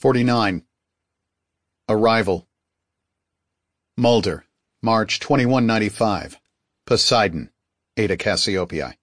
49. Arrival. Mulder, March 2195. Poseidon, Eta Cassiopeia.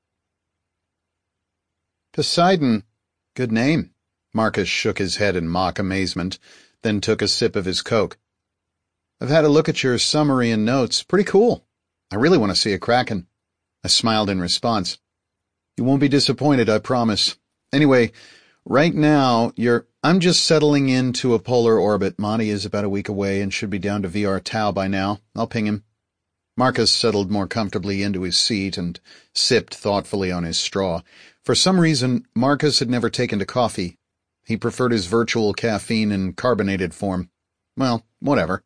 Poseidon. Good name. Marcus shook his head in mock amazement, then took a sip of his Coke. I've had a look at your summary and notes. Pretty cool. I really want to see a kraken. I smiled in response. You won't be disappointed, I promise. Anyway, right now, I'm just settling into a polar orbit. Monty is about a week away and should be down to VR Tau by now. I'll ping him. Marcus settled more comfortably into his seat and sipped thoughtfully on his straw. For some reason, Marcus had never taken to coffee. He preferred his virtual caffeine in carbonated form. Well, whatever.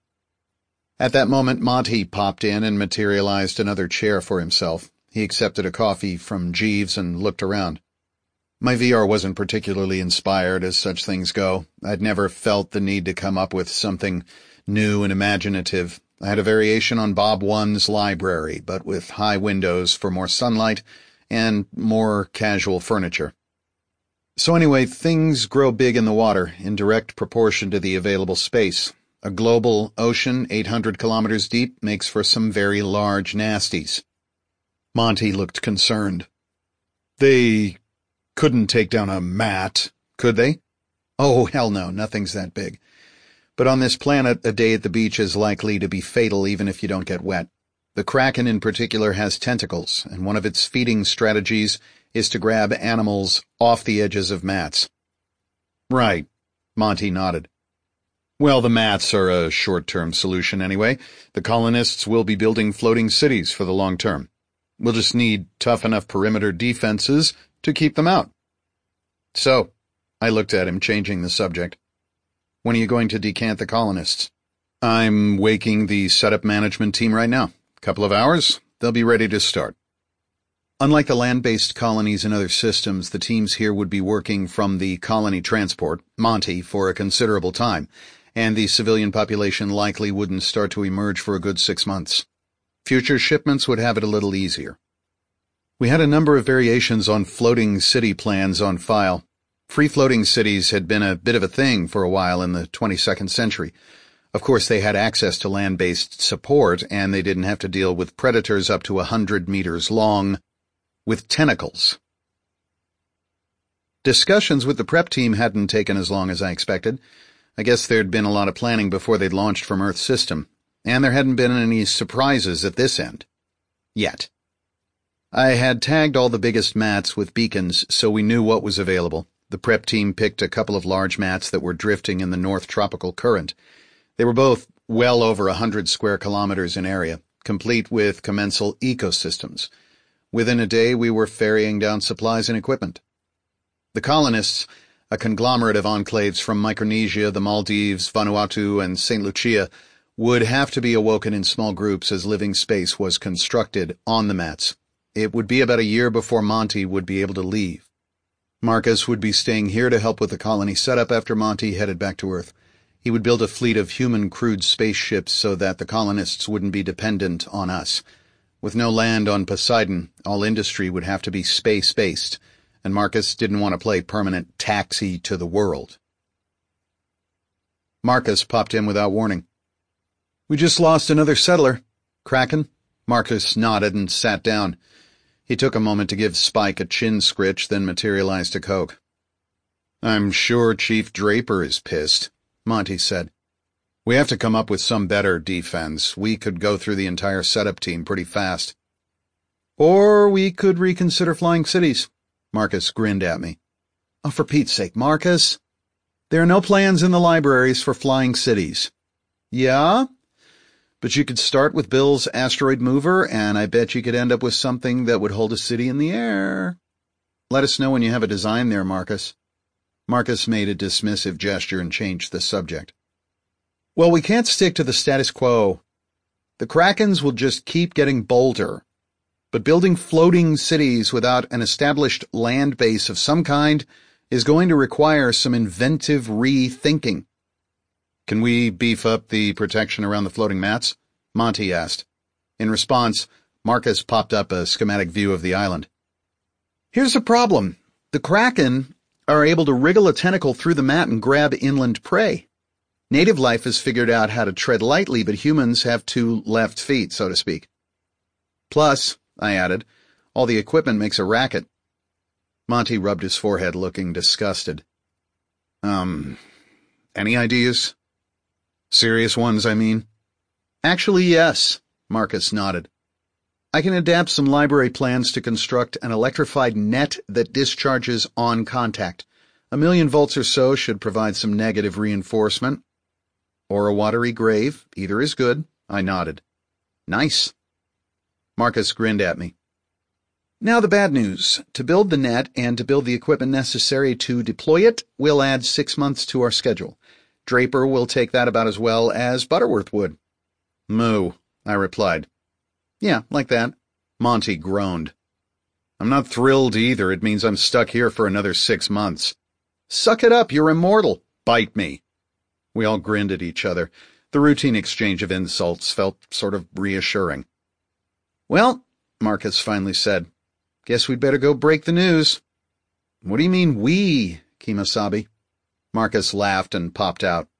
At that moment, Monty popped in and materialized another chair for himself. He accepted a coffee from Jeeves and looked around. My VR wasn't particularly inspired, as such things go. I'd never felt the need to come up with something new and imaginative. I had a variation on Bob One's library, but with high windows for more sunlight and more casual furniture. So anyway, things grow big in the water, in direct proportion to the available space. A global ocean 800 kilometers deep makes for some very large nasties. Monty looked concerned. They couldn't take down a mat, could they? Oh, hell no, nothing's that big. But on this planet, a day at the beach is likely to be fatal even if you don't get wet. The kraken in particular has tentacles, and one of its feeding strategies is to grab animals off the edges of mats. Right, Monty nodded. Well, the mats are a short-term solution anyway. The colonists will be building floating cities for the long term. We'll just need tough enough perimeter defenses to keep them out. So, I looked at him, changing the subject. When are you going to decant the colonists? I'm waking the setup management team right now. Couple of hours, they'll be ready to start. Unlike the land-based colonies in other systems, the teams here would be working from the colony transport, Monty, for a considerable time, and the civilian population likely wouldn't start to emerge for a good 6 months. Future shipments would have it a little easier. We had a number of variations on floating city plans on file. Free-floating cities had been a bit of a thing for a while in the 22nd century. Of course, they had access to land-based support, and they didn't have to deal with predators up to 100 meters long, with tentacles. Discussions with the prep team hadn't taken as long as I expected. I guess there'd been a lot of planning before they'd launched from Earth's system, and there hadn't been any surprises at this end. Yet. I had tagged all the biggest mats with beacons, so we knew what was available. The prep team picked a couple of large mats that were drifting in the North Tropical Current. They were both well over 100 square kilometers in area, complete with commensal ecosystems. Within a day, we were ferrying down supplies and equipment. The colonists, a conglomerate of enclaves from Micronesia, the Maldives, Vanuatu, and St. Lucia, would have to be awoken in small groups as living space was constructed on the mats. It would be about a year before Monty would be able to leave. Marcus would be staying here to help with the colony setup after Monty headed back to Earth. He would build a fleet of human-crewed spaceships so that the colonists wouldn't be dependent on us. With no land on Poseidon, all industry would have to be space-based, and Marcus didn't want to play permanent taxi to the world. Marcus popped in without warning. We just lost another settler. Kraken? Marcus nodded and sat down. He took a moment to give Spike a chin scritch, then materialized a Coke. I'm sure Chief Draper is pissed, Monty said. We have to come up with some better defense. We could go through the entire setup team pretty fast. Or we could reconsider flying cities. Marcus grinned at me. Oh, for Pete's sake, Marcus. There are no plans in the libraries for flying cities. Yeah? But you could start with Bill's asteroid mover, and I bet you could end up with something that would hold a city in the air. Let us know when you have a design there, Marcus. Marcus made a dismissive gesture and changed the subject. Well, we can't stick to the status quo. The Krakens will just keep getting bolder. But building floating cities without an established land base of some kind is going to require some inventive rethinking. Can we beef up the protection around the floating mats? Monty asked. In response, Marcus popped up a schematic view of the island. Here's the problem. The Kraken are able to wriggle a tentacle through the mat and grab inland prey. Native life has figured out how to tread lightly, but humans have 2 left feet, so to speak. Plus, I added, all the equipment makes a racket. Monty rubbed his forehead, looking disgusted. Any ideas? Serious ones, I mean? Actually, yes, Marcus nodded. I can adapt some library plans to construct an electrified net that discharges on contact. 1,000,000 volts or so should provide some negative reinforcement. Or a watery grave, either is good, I nodded. Nice. Marcus grinned at me. Now the bad news. To build the net and to build the equipment necessary to deploy it, we'll add 6 months to our schedule. Draper will take that about as well as Butterworth would. Moo, I replied. Yeah, like that. Monty groaned. I'm not thrilled either. It means I'm stuck here for another 6 months. Suck it up, you're immortal. Bite me. We all grinned at each other. The routine exchange of insults felt sort of reassuring. Well, Marcus finally said, guess we'd better go break the news. What do you mean we, Kemosabe? Marcus laughed and popped out.